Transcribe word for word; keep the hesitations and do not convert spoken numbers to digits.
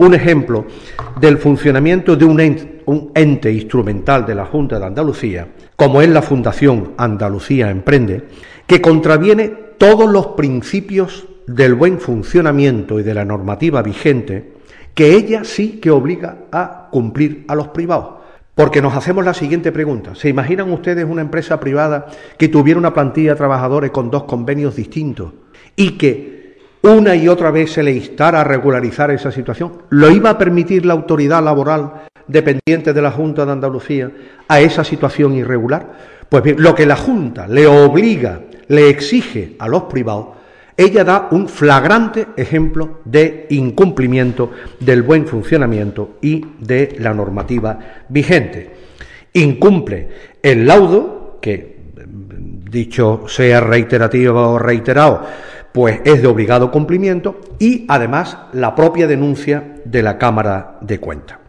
un ejemplo del funcionamiento de un ente, un ente instrumental de la Junta de Andalucía, como es la Fundación Andalucía Emprende, que contraviene todos los principios del buen funcionamiento y de la normativa vigente, que ella sí que obliga a cumplir a los privados. Porque nos hacemos la siguiente pregunta: ¿se imaginan ustedes una empresa privada que tuviera una plantilla de trabajadores con dos convenios distintos y que una y otra vez se le instara a regularizar esa situación? ¿Lo iba a permitir la autoridad laboral dependiente de la Junta de Andalucía a esa situación irregular? Pues bien, lo que la Junta le obliga, le exige a los privados, ella da un flagrante ejemplo de incumplimiento del buen funcionamiento y de la normativa vigente. Incumple el laudo, que, dicho sea reiterativo o reiterado, pues es de obligado cumplimiento, y además la propia denuncia de la Cámara de Cuentas.